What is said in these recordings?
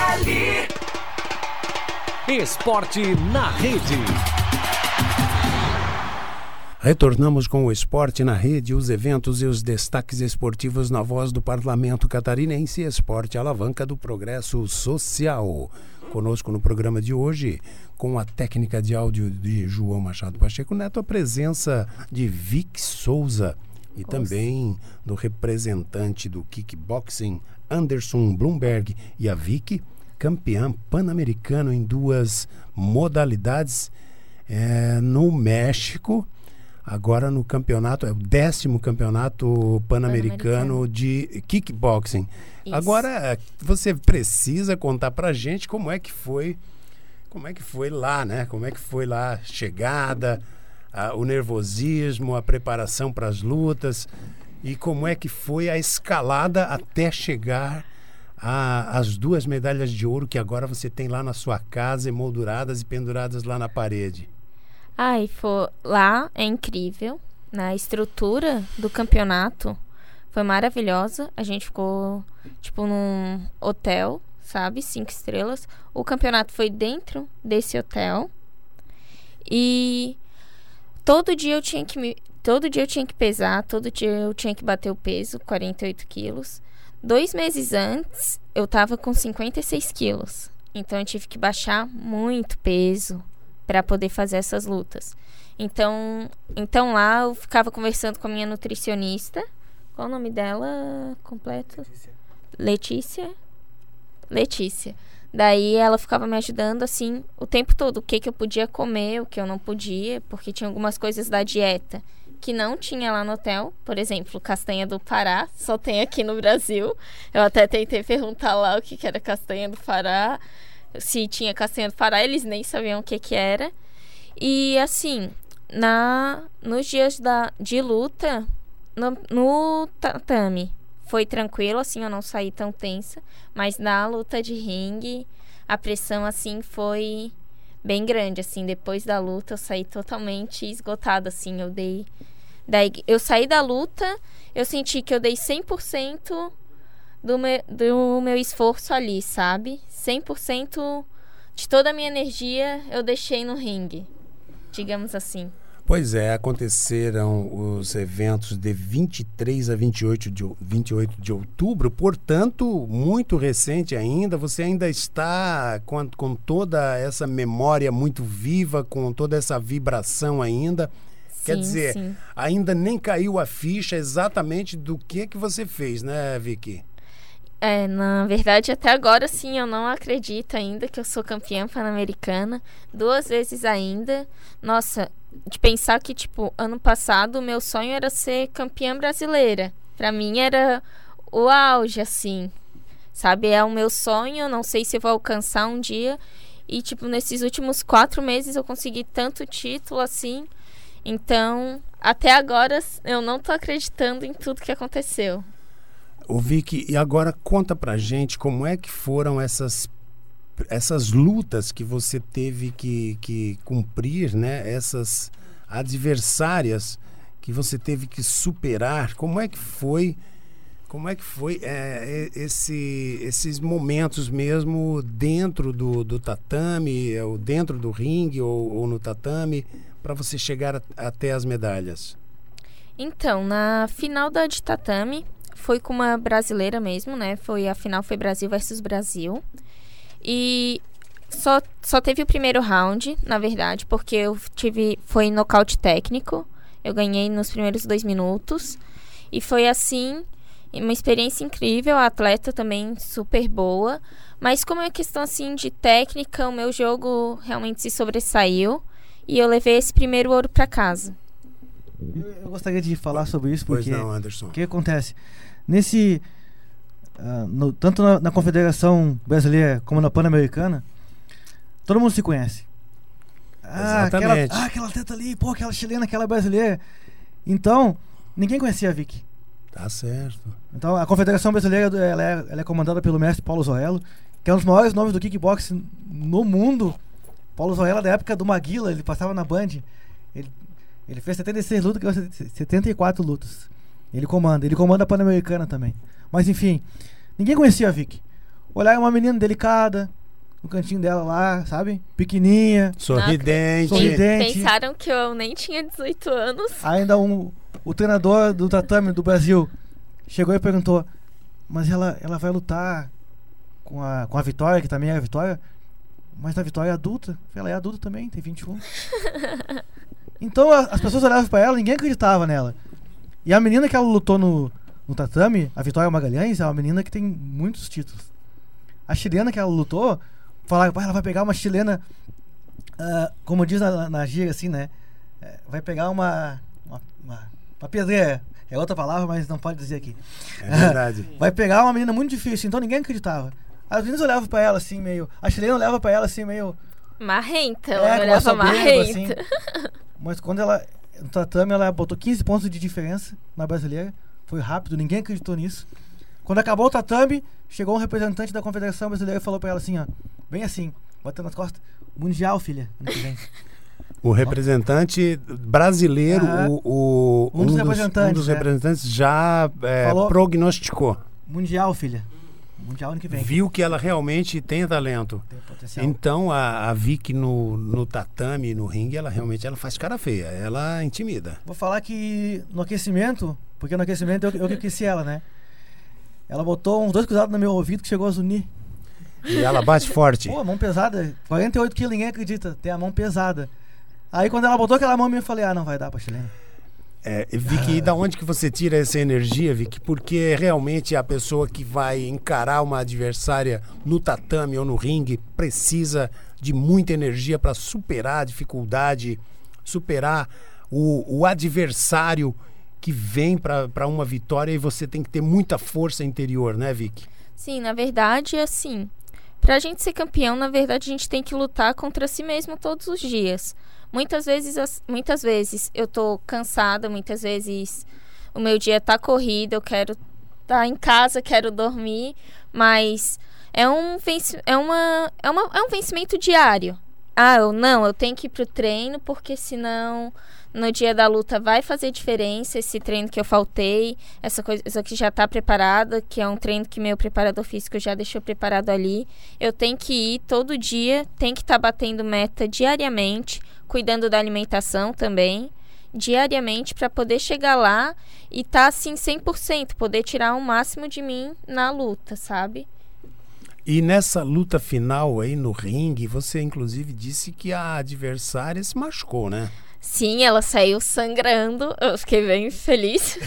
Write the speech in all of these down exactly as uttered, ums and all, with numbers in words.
ali. Esporte na Rede. Retornamos com o Esporte na Rede, os eventos e os destaques esportivos na voz do Parlamento Catarinense. Esporte, alavanca do progresso social. Conosco no programa de hoje, com a técnica de áudio de João Machado Pacheco Neto, a presença de Vic Souza e Nossa. também do representante do kickboxing, Anderson Bloomberg, e a Vic, campeã pan-americano em duas modalidades é, no México. Agora no campeonato, é o décimo campeonato pan-americano de kickboxing. Isso. Agora você precisa contar pra gente como é que foi, como é que foi lá, né? Como é que foi lá a chegada, a, o nervosismo, a preparação para as lutas e como é que foi a escalada até chegar às duas medalhas de ouro que agora você tem lá na sua casa, emolduradas e penduradas lá na parede. Ai, foi, lá é incrível, né? A estrutura do campeonato foi maravilhosa. A gente ficou, tipo, num hotel, sabe? Cinco estrelas. O campeonato foi dentro desse hotel. E todo dia eu tinha que me, todo dia eu tinha que pesar, todo dia eu tinha que bater o peso, quarenta e oito quilos. Dois meses antes, eu tava com cinquenta e seis quilos. Então eu tive que baixar muito peso para poder fazer essas lutas. Então, então lá eu ficava conversando com a minha nutricionista. Qual o nome dela completo? Letícia. Letícia. Letícia. Daí ela ficava me ajudando assim o tempo todo, o que que eu podia comer, o que eu não podia, porque tinha algumas coisas da dieta que não tinha lá no hotel. Por exemplo, castanha do Pará, só tem aqui no Brasil. Eu até tentei perguntar lá o que que era castanha do Pará. Se tinha castanha do Pará, eles nem sabiam o que que era. E assim, na, nos dias da, de luta, no, no tatame, foi tranquilo, assim, eu não saí tão tensa. Mas na luta de ringue, a pressão, assim, foi bem grande, assim. Depois da luta, eu saí totalmente esgotada, assim. Eu dei... Daí, eu saí da luta, eu senti que eu dei cem por cento do meu, do meu esforço ali, sabe? cem por cento de toda a minha energia eu deixei no ringue, digamos assim. Pois é, aconteceram os eventos de vinte e três a vinte e oito de, vinte e oito de outubro, portanto, muito recente ainda. Você ainda está com, com toda essa memória muito viva, com toda essa vibração ainda. Sim, Quer dizer, sim. ainda nem caiu a ficha exatamente do que, que você fez, né, Vicky? É, na verdade, até agora, sim, eu não acredito ainda que eu sou campeã pan-americana. Duas vezes ainda. Nossa, de pensar que, tipo, ano passado o meu sonho era ser campeã brasileira. Pra mim era o auge, assim. Sabe, é o meu sonho, não sei se eu vou alcançar um dia. E, tipo, nesses últimos quatro meses eu consegui tanto título, assim. Então, até agora, eu não tô acreditando em tudo que aconteceu. Ô Vicky, e agora conta pra gente como é que foram essas, essas lutas que você teve que, que cumprir, né? Essas adversárias que você teve que superar. Como é que foi, como é que foi é, esse, esses momentos mesmo dentro do, do tatame, ou dentro do ringue ou, ou no tatame, para você chegar a, até as medalhas? Então, na final da de tatame, foi com uma brasileira mesmo, né? Foi, a final foi Brasil versus Brasil. E só, só teve o primeiro round, na verdade, porque eu tive... Foi nocaute técnico. Eu ganhei nos primeiros dois minutos. E foi, assim, uma experiência incrível. A atleta também super boa. Mas como é questão, assim, de técnica, o meu jogo realmente se sobressaiu. E eu levei esse primeiro ouro para casa. Eu, eu gostaria de falar sobre isso, porque... Pois não, Anderson. O que acontece? Nesse, uh, no, tanto na, na Confederação Brasileira como na Pan-Americana, todo mundo se conhece. Ah, aquela, ah, aquela atleta ali, pô, aquela chilena, aquela brasileira. Então, ninguém conhecia a Vicky. Tá certo. Então, a Confederação Brasileira ela é, ela é comandada pelo mestre Paulo Zoello, que é um dos maiores nomes do kickboxing no mundo. Paulo Zoello, da época do Maguila, ele passava na Band. Ele, ele fez setenta e seis lutas, setenta e quatro lutas. Ele comanda, ele comanda a Pan-Americana também. Mas enfim, ninguém conhecia a Vicky. Olhar uma menina delicada, no cantinho dela lá, sabe? Pequenininha. Sorridente. Sorridente. Pensaram que eu nem tinha dezoito anos. Ainda um, o treinador do tatame do Brasil chegou e perguntou, mas ela, ela vai lutar com a, com a Vitória, que também é a Vitória, mas a Vitória é adulta. Ela é adulta também, tem vinte e um. Então a, as pessoas olhavam pra ela, ninguém acreditava nela. E a menina que ela lutou no, no tatame, a Vitória Magalhães, é uma menina que tem muitos títulos. A chilena que ela lutou, falaram, ela vai pegar uma chilena, uh, como diz na, na gíria, assim, né? É, vai pegar uma, uma, uma, uma pedreira. É outra palavra, mas não pode dizer aqui. É verdade. Vai pegar uma menina muito difícil, então ninguém acreditava. As meninas olhavam pra ela assim, meio... A chilena olhava pra ela assim, meio... Marrenta, É, ela com olhava uma soberba, marrenta. assim. Mas quando ela... No tatame, ela botou quinze pontos de diferença na brasileira. Foi rápido, ninguém acreditou nisso. Quando acabou o tatame, chegou um representante da Confederação Brasileira e falou pra ela assim, ó... Bem assim, botando nas costas. Mundial, filha, ano que vem. O representante brasileiro, Ah, o, o- um dos representantes, um dos né? representantes já é, Falou. prognosticou. Mundial, filha. Mundial ano que vem. Viu que ela realmente tem talento. Tem potencial. Então a, a Vicky no, no tatame, no ringue, ela realmente ela faz cara feia. Ela intimida. Vou falar que no aquecimento, porque no aquecimento eu, eu que aqueci ela, né? Ela botou uns dois cruzados no meu ouvido que chegou a zunir. E ela bate forte. Pô, mão pesada, quarenta e oito quilos, ninguém acredita. Tem a mão pesada. Aí quando ela botou aquela mão, eu falei, ah, não vai dar pra chilena. É, Vicky, e da onde que você tira essa energia, Vicky? Porque realmente a pessoa que vai encarar uma adversária no tatame ou no ringue precisa de muita energia para superar a dificuldade, superar o, o adversário que vem para uma vitória, e você tem que ter muita força interior, né, Vicky? Sim, na verdade, assim, pra gente ser campeão, na verdade, a gente tem que lutar contra si mesmo todos os dias. Muitas vezes, muitas vezes eu tô cansada, muitas vezes o meu dia tá corrido, eu quero estar em casa, quero dormir, mas é um, venci- é uma, é uma, é um vencimento diário. Ah, eu não, eu tenho que ir pro treino, porque senão no dia da luta vai fazer diferença esse treino que eu faltei, essa coisa essa que já tá preparada, que é um treino que meu preparador físico já deixou preparado ali. Eu tenho que ir todo dia, tenho que estar tá batendo meta diariamente, cuidando da alimentação também, diariamente, para poder chegar lá e estar tá, assim cem por cento, poder tirar o máximo de mim na luta, sabe? E nessa luta final aí no ringue, você inclusive disse que a adversária se machucou, né? Sim, ela saiu sangrando, eu fiquei bem feliz.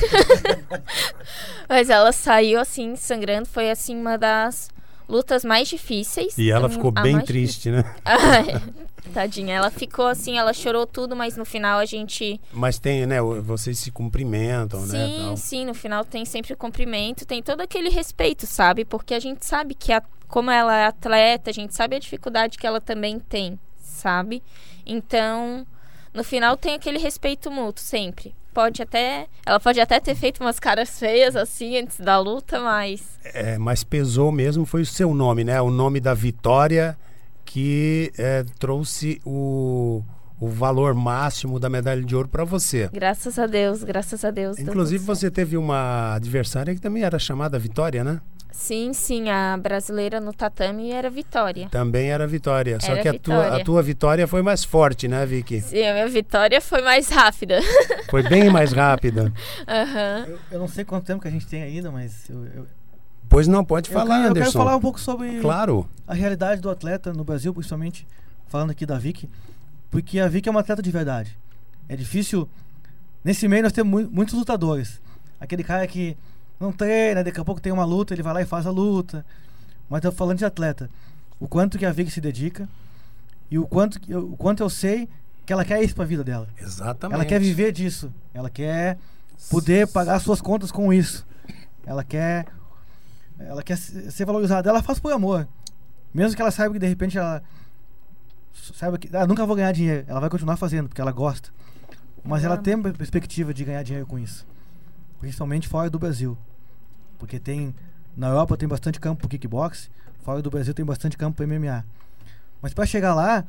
Mas ela saiu assim, sangrando, foi assim uma das lutas mais difíceis. E ela A- ficou a bem mais triste, né? Ai, tadinha, ela ficou assim, ela chorou tudo, mas no final a gente... Mas tem, né? Vocês se cumprimentam, né? Sim, tal. sim, no final tem sempre o cumprimento, tem todo aquele respeito, sabe? Porque a gente sabe que, a, como ela é atleta, a gente sabe a dificuldade que ela também tem, sabe? Então, no final tem aquele respeito mútuo, sempre. Pode até, ela pode até ter feito umas caras feias, assim, antes da luta, mas... É, mas pesou mesmo foi o seu nome, né? O nome da vitória que é, trouxe o, o valor máximo da medalha de ouro para você. Graças a Deus, graças a Deus. deu Inclusive tudo certo. você teve uma adversária que também era chamada Vitória, né? Sim, sim, a brasileira no tatame era Vitória. Também era Vitória. Só Era que a tua, Vitória. a tua vitória foi mais forte, né, Vicky? Sim, a minha vitória foi mais rápida. Foi bem mais rápida. Aham. Eu, eu não sei quanto tempo que a gente tem ainda, mas eu, eu, Pois não, pode eu falar, quero, eu quero Anderson. falar um pouco sobre Claro. a realidade do atleta no Brasil, principalmente falando aqui da Vicky, porque a Vicky é uma atleta de verdade. É difícil. Nesse meio nós temos mu- muitos lutadores. Aquele cara que não treina, daqui a pouco tem uma luta, ele vai lá e faz a luta. Mas eu falando de atleta, o quanto que a Vicky se dedica e o quanto, que eu- o quanto eu sei que ela quer isso pra vida dela. Exatamente. Ela quer viver disso. Ela quer poder pagar suas contas com isso. Ela quer ela quer se- ser valorizada. Ela faz por amor. Mesmo que ela saiba que de repente ela saiba que ah, nunca vou ganhar dinheiro. Ela vai continuar fazendo porque ela gosta. Mas ela tem a perspectiva de ganhar dinheiro com isso. Principalmente fora do Brasil. Porque tem na Europa tem bastante campo pro kickbox, fora do Brasil tem bastante campo pro M M A. Mas para chegar lá,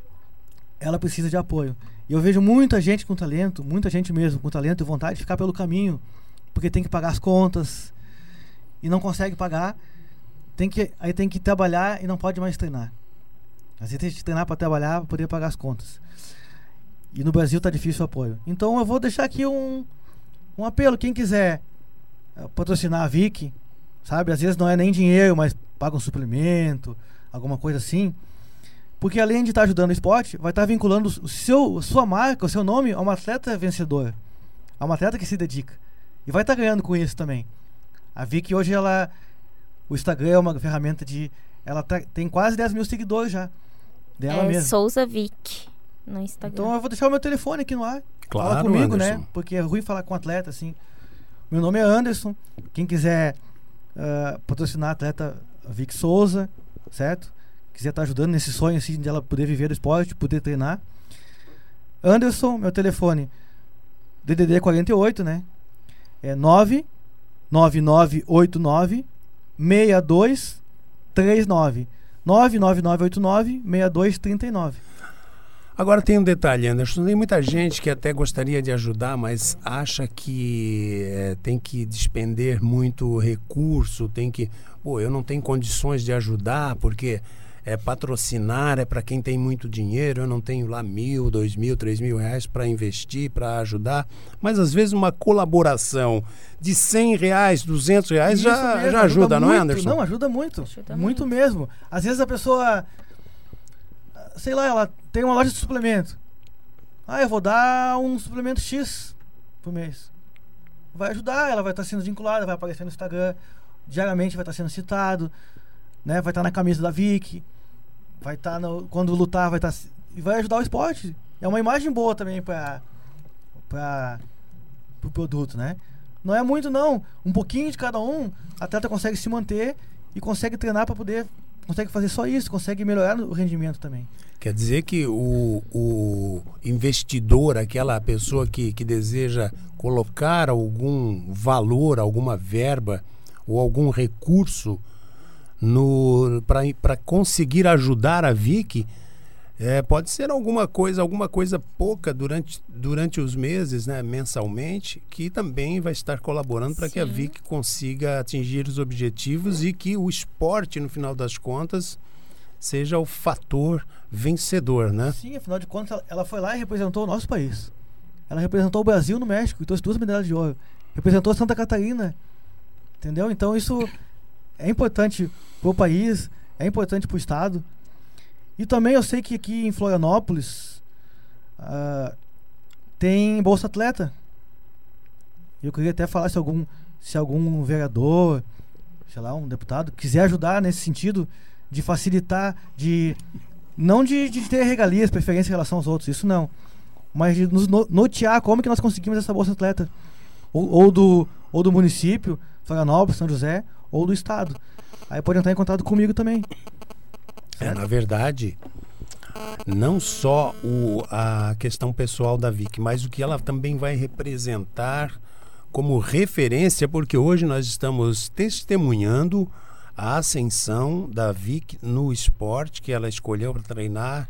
ela precisa de apoio. E eu vejo muita gente com talento, muita gente mesmo com talento e vontade de ficar pelo caminho, porque tem que pagar as contas e não consegue pagar. tem que, aí tem que trabalhar e não pode mais treinar. Às vezes tem que treinar para trabalhar, para poder pagar as contas. E no Brasil tá difícil o apoio. Então eu vou deixar aqui um, um apelo. Quem quiser uh, patrocinar a Vic, sabe? Às vezes não é nem dinheiro, mas paga um suplemento, alguma coisa assim. Porque além de estar tá ajudando o esporte, vai estar tá vinculando o seu, sua marca, o seu nome a uma atleta vencedora. A uma atleta que se dedica. E vai estar tá ganhando com isso também. A Vic hoje, ela... O Instagram é uma ferramenta de... Ela tá, tem quase dez mil seguidores já. Dela é mesma. Souza Vic no Instagram. Então eu vou deixar o meu telefone aqui no ar. Claro, fala comigo, Anderson. né? Porque é ruim falar com atleta, assim. Meu nome é Anderson. Quem quiser uh, patrocinar a atleta Vic Souza, certo? Quiser estar tá ajudando nesse sonho, assim, de ela poder viver do esporte, poder treinar. Anderson, meu telefone, D D D quarenta e oito, né? É nove nove nove oito nove seis dois três nove. nove nove nove oito nove seis dois três nove. Agora tem um detalhe, Anderson. Tem muita gente que até gostaria de ajudar, mas acha que é, tem que despender muito recurso, tem que... Pô, eu não tenho condições de ajudar, porque é, patrocinar é para quem tem muito dinheiro, eu não tenho lá mil, dois mil, três mil reais para investir, para ajudar. Mas às vezes uma colaboração de cem reais, duzentos reais já, mesmo, já ajuda, ajuda não muito, é, Anderson? Não, ajuda muito. Ajuda muito muito. mesmo. Às vezes a pessoa, sei lá, ela tem uma loja de suplemento. Ah, eu vou dar um suplemento X por mês. Vai ajudar, ela vai estar sendo vinculada, vai aparecer no Instagram, diariamente vai estar sendo citado, né? Vai estar na camisa da Vic, vai estar no, quando lutar, vai estar, e vai ajudar o esporte. É uma imagem boa também para para o pro produto, né? Não é muito não, um pouquinho de cada um, a atleta consegue se manter e consegue treinar para poder, consegue fazer só isso, consegue melhorar o rendimento também. Quer dizer que o, o investidor, aquela pessoa que, que deseja colocar algum valor, alguma verba ou algum recurso para conseguir ajudar a Vic, é, pode ser alguma coisa, alguma coisa pouca durante, durante os meses, né, mensalmente, que também vai estar colaborando para que a Vic consiga atingir os objetivos e que o esporte, no final das contas, seja o fator vencedor, né? Sim, afinal de contas, ela foi lá e representou o nosso país. Ela representou o Brasil no México e trouxe duas medalhas de ouro. Representou Santa Catarina, entendeu? Então isso é importante para o país, é importante para o estado. E também eu sei que aqui em Florianópolis uh, tem Bolsa Atleta. Eu queria até falar se algum, se algum vereador, sei lá, um deputado, quiser ajudar nesse sentido de facilitar, de não de, de ter regalias, preferência em relação aos outros, isso não, mas de nos no, notear como que nós conseguimos essa Bolsa Atleta, ou, ou, do, ou do município, Florianópolis, São José, ou do estado. Aí pode entrar em contato comigo também. É, na verdade, não só o, a questão pessoal da Vic, mas o que ela também vai representar como referência, porque hoje nós estamos testemunhando a ascensão da Vic no esporte que ela escolheu para treinar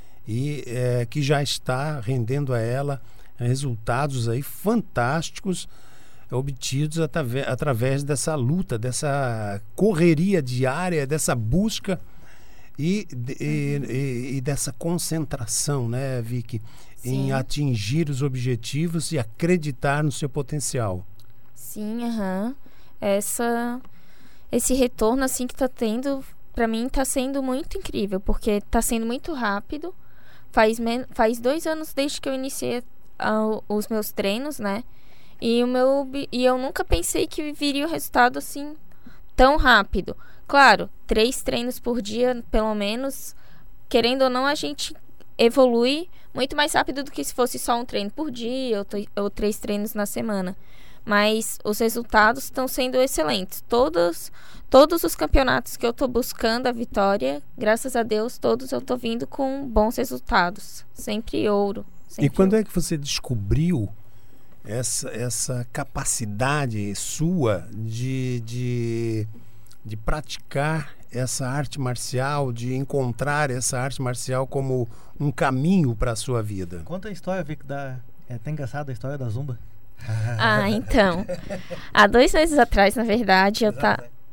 e é, que já está rendendo a ela resultados aí fantásticos obtidos através, através dessa luta, dessa correria diária, dessa busca e, e, e, e dessa concentração, né, Vic, Sim. em atingir os objetivos e acreditar no seu potencial. Sim, aham. Uhum. Essa... Esse retorno assim que tá tendo, pra mim tá sendo muito incrível, porque tá sendo muito rápido. Faz, men- faz dois anos desde que eu iniciei uh, os meus treinos, né? E, o meu, e eu nunca pensei que viria o resultado assim tão rápido. Claro, três treinos por dia, pelo menos, querendo ou não, a gente evolui muito mais rápido do que se fosse só um treino por dia ou, t- ou três treinos na semana. Mas os resultados estão sendo excelentes. Todos, todos os campeonatos que eu estou buscando a vitória, graças a Deus, todos eu estou vindo com bons resultados. Sempre ouro. Sempre e quando ouro. é que você descobriu essa, essa capacidade sua de, de, de praticar essa arte marcial, de encontrar essa arte marcial como um caminho para a sua vida? Conta a história, Vic, da... é até engraçada a história da Zumba. Ah, então. Há dois meses atrás, na verdade, eu tá...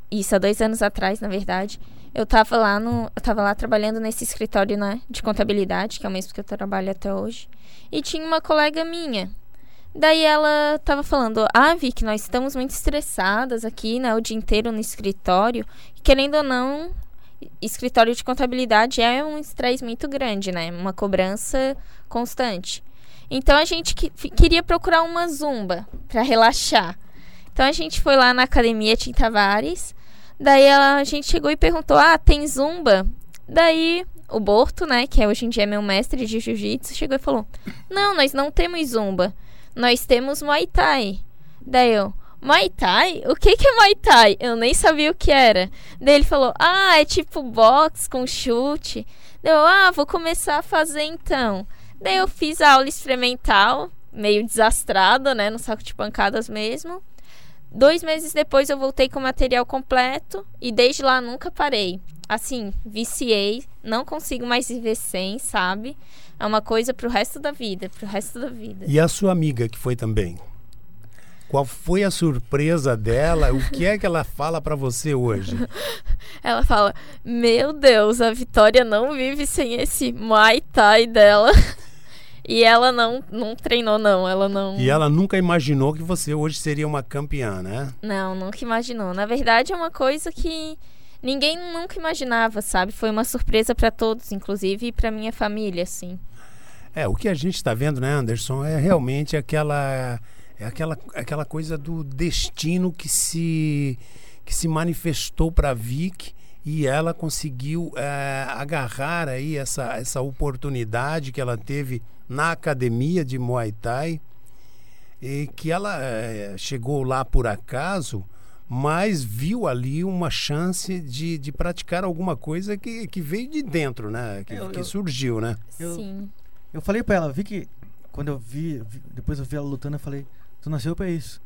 isso há dois anos atrás, na verdade, eu tava lá no, eu tava lá trabalhando nesse escritório, né, de contabilidade, que é o mesmo que eu trabalho até hoje, e tinha uma colega minha. Daí ela tava falando, ah, Vicky, nós estamos muito estressadas aqui, né, o dia inteiro no escritório, e querendo ou não, escritório de contabilidade é um estresse muito grande, né, uma cobrança constante. Então a gente que, queria procurar uma zumba para relaxar. Então a gente foi lá na academia Tim Tavares. Daí ela, a gente chegou e perguntou, ah, tem zumba? Daí o Borto, né, que hoje em dia é meu mestre de jiu-jitsu, chegou e falou, não, nós não temos zumba, nós temos Muay Thai. Daí eu, Muay Thai? O que que é Muay Thai? Eu nem sabia o que era. Daí ele falou, ah, é tipo boxe com chute. Daí eu, ah, vou começar a fazer então. Daí eu fiz a aula experimental, meio desastrada, né, no saco de pancadas mesmo. Dois meses depois eu voltei com o material completo e desde lá nunca parei. Assim, viciei, não consigo mais viver sem, sabe? É uma coisa pro resto da vida, pro resto da vida. E a sua amiga que foi também? Qual foi a surpresa dela? O que é que ela fala pra você hoje? Ela fala, meu Deus, a Vitória não vive sem esse Muay Thai dela. E ela não, não treinou, não. Ela não... E ela nunca imaginou que você hoje seria uma campeã, né? Não, nunca imaginou. Na verdade, é uma coisa que ninguém nunca imaginava, sabe? Foi uma surpresa para todos, inclusive para minha família, assim. É, o que a gente está vendo, né, Anderson, é realmente aquela, é aquela, aquela coisa do destino que se, que se manifestou para a Vicky. E ela conseguiu é, agarrar aí essa, essa oportunidade que ela teve na academia de Muay Thai, e que ela é, chegou lá por acaso, mas viu ali uma chance de, de praticar alguma coisa que, que veio de dentro, né? Que, eu, que surgiu, né? Eu, Sim. Eu falei pra ela, vi que quando eu vi, vi, depois eu vi ela lutando, eu falei, tu nasceu pra isso.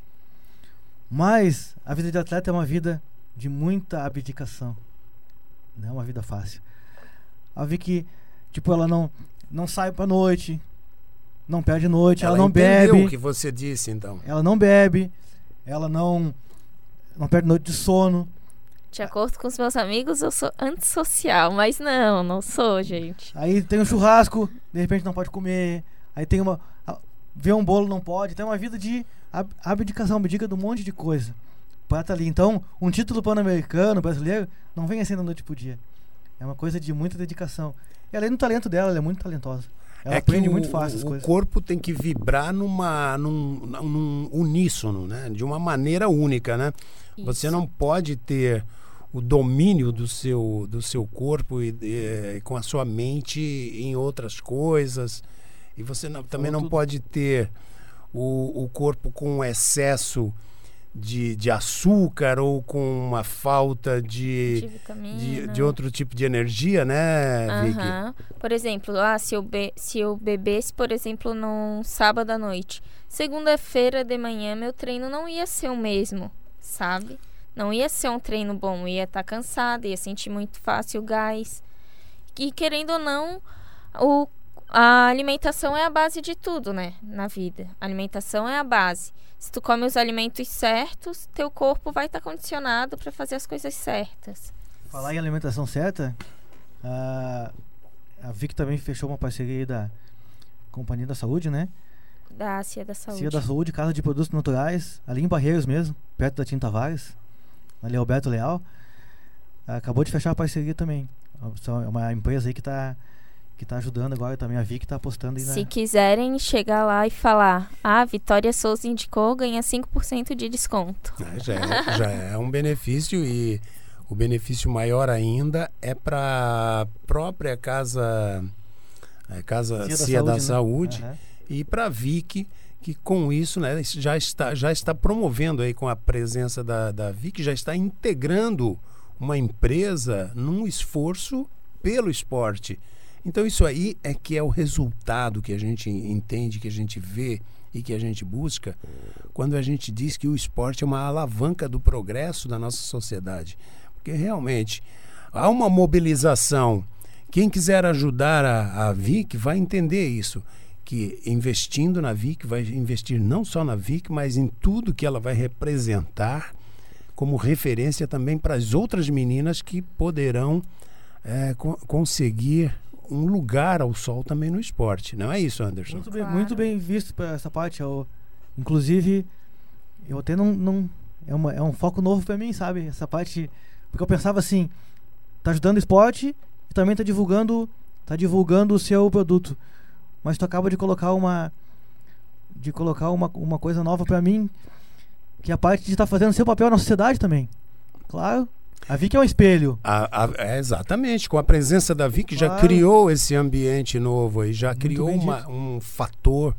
Mas a vida de atleta é uma vida de muita abdicação. Não é uma vida fácil. Eu vi que, tipo, ela não, não sai pra noite, não perde noite, ela, ela não bebe. O que você disse, então. Ela não bebe, ela não, não perde noite de sono. De acordo com os meus amigos, eu sou antissocial, mas não, não sou, gente. Aí tem um churrasco, de repente não pode comer. Aí tem uma... Vê um bolo, não pode. Tem uma vida de ab- abdicação, abdica de um monte de coisa. Pra tá ali. Então, um título pan-americano, brasileiro, não vem assim da noite pro dia. É uma coisa de muita dedicação. E além do talento dela, ela é muito talentosa. Ela é aprende o, muito fácil as o coisas. O corpo tem que vibrar numa, num, num uníssono, né? De uma maneira única, né? Isso. Você não pode ter o domínio do seu, do seu corpo e, e com a sua mente em outras coisas. E você não, também não pode ter o, o corpo com excesso De, de açúcar ou com uma falta de, de, vitamina. de, de outro tipo de energia, né, Vicky? Uhum. Por exemplo, ah, se, eu be- se eu bebesse, por exemplo, num sábado à noite, segunda-feira de manhã, meu treino não ia ser o mesmo, sabe? Não ia ser um treino bom, eu ia estar cansada, ia sentir muito fácil o gás. E querendo ou não, o, a alimentação é a base de tudo, né, na vida. A alimentação é a base. Se tu come os alimentos certos, teu corpo vai estar condicionado para fazer as coisas certas. Falar em alimentação certa, a, a Vicky também fechou uma parceria aí da Companhia da Saúde, né? Da C I A da Saúde. C I A da Saúde, Casa de Produtos Naturais, ali em Barreiros mesmo, perto da Tim Tavares, ali Alberto Leal. Acabou de fechar a parceria também. É uma empresa aí que está... que tá ajudando agora também, a Vicky tá apostando aí na... Se quiserem chegar lá e falar, ah, Vitória Souza indicou, ganha cinco por cento de desconto. É, já, é, já é um benefício, e o benefício maior ainda é para a própria Casa, é, casa C I A da Saúde, né? Uhum. E para a Vicky, que com isso, né, já está, já está promovendo aí com a presença da, da Vicky, já está integrando uma empresa num esforço pelo esporte. Então isso aí é que é o resultado que a gente entende, que a gente vê e que a gente busca quando a gente diz que o esporte é uma alavanca do progresso da nossa sociedade. Porque realmente há uma mobilização. Quem quiser ajudar a, a Vicky vai entender isso, que investindo na Vicky vai investir não só na Vicky, mas em tudo que ela vai representar como referência também para as outras meninas que poderão é, co- conseguir um lugar ao sol também no esporte. Não é isso, Anderson? Muito bem, Claro. muito bem visto para essa parte. Eu, inclusive, eu até não... não é, uma, é um foco novo para mim, sabe? Essa parte... Porque eu pensava assim, tá ajudando o esporte e também tá divulgando, tá divulgando o seu produto. Mas tu acaba de colocar uma... De colocar uma, uma coisa nova para mim, que é a parte de estar tá fazendo seu papel na sociedade também. Claro. A Vicky é um espelho. A, a, é exatamente, com a presença da Vicky já Claro. criou esse ambiente novo aí, já Muito criou bem uma, dito. um fator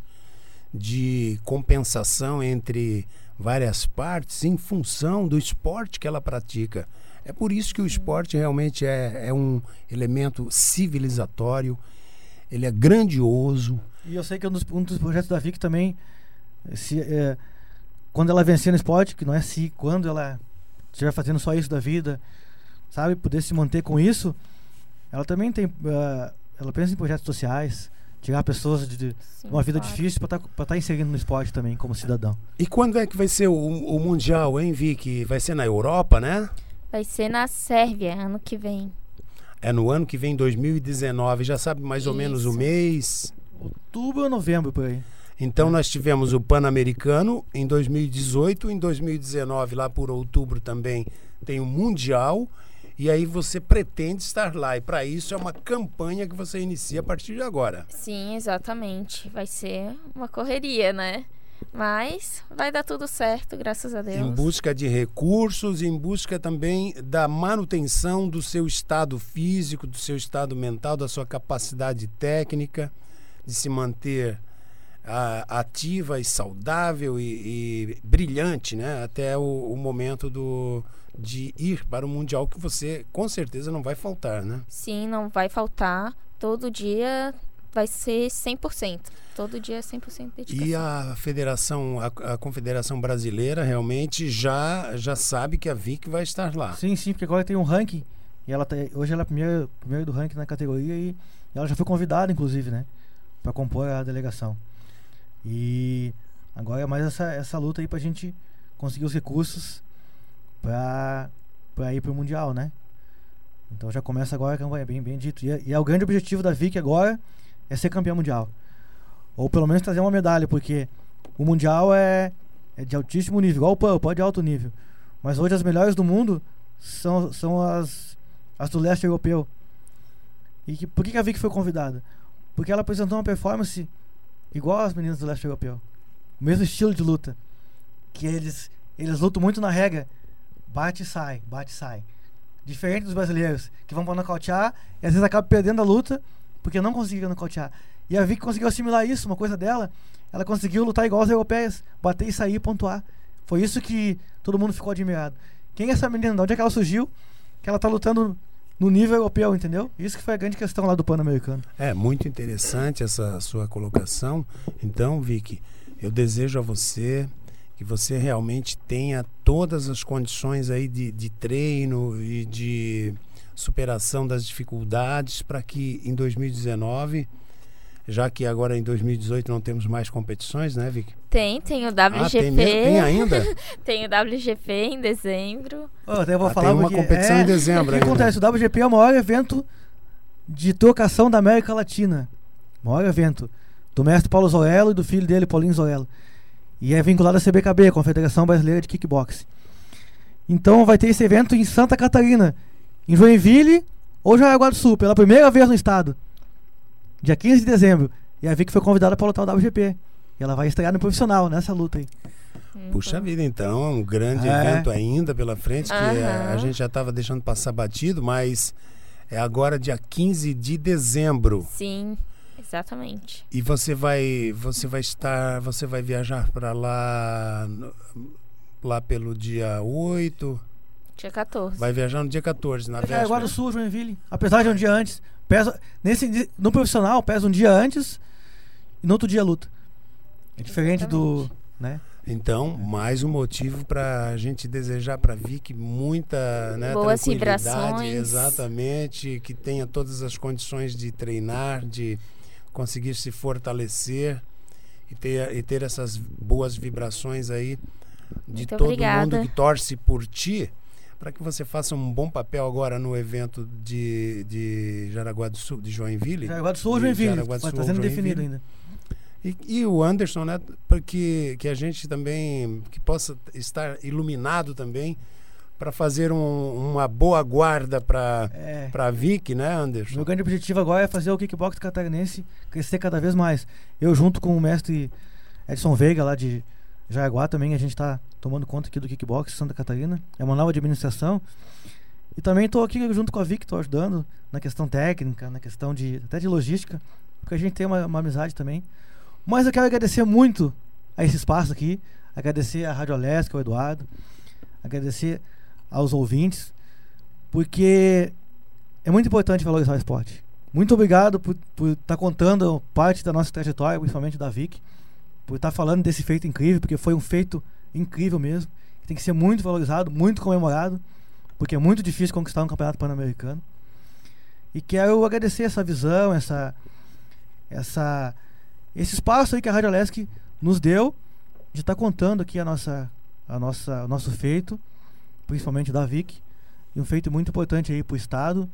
de compensação entre várias partes em função do esporte que ela pratica. É por isso que o esporte realmente é, é um elemento civilizatório, ele é grandioso. E eu sei que um dos, um dos projetos da Vicky também, se, é, quando ela vencer no esporte, que não é se, quando ela estiver fazendo só isso da vida, sabe, poder se manter com isso, ela também tem, uh, ela pensa em projetos sociais, tirar pessoas de, de Sim, uma vida claro. difícil para estar tá inserindo no esporte também como cidadão. E quando é que vai ser o, o Mundial, hein, Vicky? Vai ser na Europa, né? Vai ser na Sérvia, ano que vem. É no ano que vem, dois mil e dezenove. Já sabe mais ou menos o Isso. mês? Outubro ou novembro, por aí. Então nós tivemos o Pan-Americano em dois mil e dezoito, em dois mil e dezenove, lá por outubro também tem o Mundial, e aí você pretende estar lá. E para isso é uma campanha que você inicia a partir de agora. Sim, exatamente. Vai ser uma correria, né? Mas vai dar tudo certo, graças a Deus. Em busca de recursos, em busca também da manutenção do seu estado físico, do seu estado mental, da sua capacidade técnica, de se manter ah, ativa e saudável e, e brilhante, né? Até o, o momento do, de ir para o Mundial, que você com certeza não vai faltar, né? Sim, não vai faltar. Todo dia vai ser cem por cento. Todo dia é cem por cento dedicação. E a federação, a, a Confederação Brasileira realmente já, já sabe que a Vicky vai estar lá. Sim, sim, porque agora tem um ranking, e ela tá, hoje ela é a primeira, primeira do ranking na categoria, e ela já foi convidada, inclusive, né, para compor a delegação. E agora é mais essa, essa luta aí pra gente conseguir os recursos pra, pra ir pro Mundial, né? Então já começa agora a campanha, bem, bem dito. E é, e é o grande objetivo da Vicky agora é ser campeã mundial. Ou pelo menos trazer uma medalha, porque o Mundial é, é de altíssimo nível, igual o Pan, o Pan é de alto nível. Mas hoje as melhores do mundo são, são as, as do leste europeu. E que, por que a Vicky foi convidada? Porque ela apresentou uma performance igual às meninas do leste europeu. O mesmo estilo de luta. Que eles, eles lutam muito na regra. Bate e sai, bate e sai. Diferente dos brasileiros, que vão pra nocautear e às vezes acabam perdendo a luta porque não conseguiram nocautear. E a Vicky conseguiu assimilar isso, uma coisa dela. Ela conseguiu lutar igual as europeias, bater e sair e pontuar. Foi isso que todo mundo ficou admirado. Quem é essa menina? De onde é que ela surgiu? Que ela tá lutando no nível europeu, entendeu? Isso que foi a grande questão lá do Pan-Americano. É muito interessante essa sua colocação. Então, Vicky, eu desejo a você que você realmente tenha todas as condições aí de, de treino e de superação das dificuldades para que em dois mil e dezenove, já que agora em dois mil e dezoito não temos mais competições, né, Vicky? Tem, tem o W G P. Ah, tem, mesmo? Tem ainda? Tem o W G P em dezembro. Oh, até eu vou Ah, falar tem uma porque, competição é, em dezembro O que ainda. acontece? O W G P é o maior evento de trocação da América Latina. O maior evento. Do mestre Paulo Zorello e do filho dele, Paulinho Zorello. E é vinculado à C B K B, Confederação Brasileira de Kickboxing. Então vai ter esse evento em Santa Catarina, em Joinville ou Jaraguá do Sul, pela primeira vez no estado. Dia quinze de dezembro. E a Vicky foi convidada para lutar o W G P. E ela vai estrear no profissional, nessa luta aí. Puxa vida, então, é um grande É. evento ainda pela frente, que Aham. a, a gente já estava deixando passar batido, mas é agora dia quinze de dezembro. Sim, exatamente. E você vai, você vai estar, você vai viajar para lá, no- lá pelo dia oito, Dia quatorze. vai viajar no dia quatorze, na Jaraguá véspera. do Sul, Joinville. Apesar de um dia antes. Pesa, nesse, di- no profissional, pesa um dia antes e no outro dia luta. É diferente do... né? Então, mais um motivo para a gente desejar para Vicky muita, né, Boas tranquilidade, vibrações. exatamente, que tenha todas as condições de treinar, de conseguir se fortalecer e ter, e ter essas boas vibrações aí de Muito todo obrigada. mundo que torce por ti, para que você faça um bom papel agora no evento de, de Jaraguá do Sul, de Joinville. Jaraguá do Sul ou Joinville, Jaraguá do está Sul, sendo Joinville. definido ainda. E, e o Anderson, né, porque que a gente também que possa estar iluminado também para fazer um, uma boa guarda para É. para a Vic, né, Anderson? Meu grande objetivo agora é fazer o kickbox catarinense crescer cada vez mais. Eu junto com o mestre Edson Veiga lá de Jaraguá também, a gente está tomando conta aqui do kickbox Santa Catarina. É uma nova administração. E também estou aqui junto com a Vic, estou ajudando na questão técnica, na questão de até de logística, porque a gente tem uma, uma amizade também. Mas eu quero agradecer muito a esse espaço aqui, agradecer à Rádio Alesc, ao Eduardo, agradecer aos ouvintes, porque é muito importante valorizar o esporte. Muito obrigado por estar tá contando parte da nossa trajetória, principalmente da Vic, por estar tá falando desse feito incrível, porque foi um feito incrível mesmo, que tem que ser muito valorizado, muito comemorado, porque é muito difícil conquistar um campeonato pan-americano. E quero agradecer essa visão, essa, essa, esse espaço aí que a Rádio Alesc nos deu de estar tá contando aqui a nossa, a nossa, o nosso feito, principalmente da Vic, e um feito muito importante aí para o estado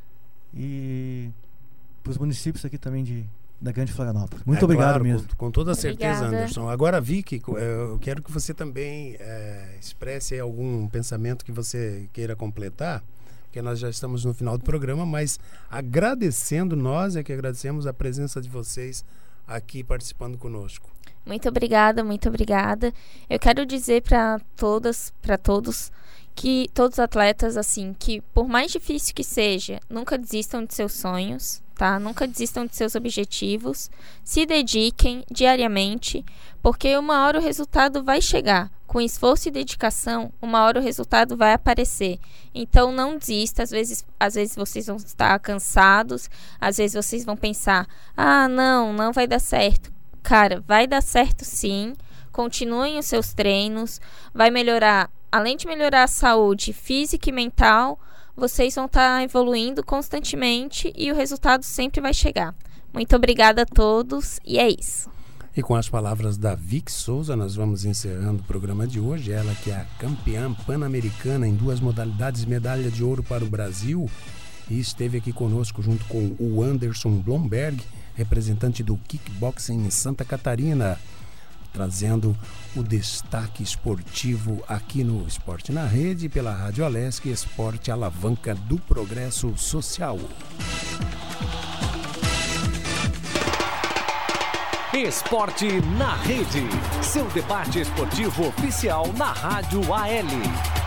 e para os municípios aqui também de, da Grande Florianópolis. Muito é, obrigado claro, mesmo. Com, com toda certeza, Obrigada. Anderson. Agora, Vic, eu quero que você também é, expresse algum pensamento que você queira completar, porque nós já estamos no final do programa, mas agradecendo, nós é que agradecemos a presença de vocês aqui participando conosco. Muito obrigada, muito obrigada. Eu quero dizer para todas, para todos, que todos os atletas, assim, que por mais difícil que seja, nunca desistam de seus sonhos, tá? Nunca desistam de seus objetivos. Se dediquem diariamente, porque uma hora o resultado vai chegar. Com esforço e dedicação, uma hora o resultado vai aparecer. Então não desista. Às vezes, às vezes vocês vão estar cansados, às vezes vocês vão pensar, ah, não, não vai dar certo. Cara, vai dar certo sim. Continuem os seus treinos, vai melhorar. Além de melhorar a saúde física e mental, vocês vão estar evoluindo constantemente e o resultado sempre vai chegar. Muito obrigada a todos e é isso. E com as palavras da Vic Souza, nós vamos encerrando o programa de hoje. Ela que é a campeã pan-americana em duas modalidades, medalha de ouro para o Brasil, e esteve aqui conosco junto com o Anderson Blomberg, representante do kickboxing em Santa Catarina, trazendo o destaque esportivo aqui no Esporte na Rede, pela Rádio Alesc, Esporte Alavanca do Progresso Social. Esporte na Rede, seu debate esportivo oficial na Rádio A L.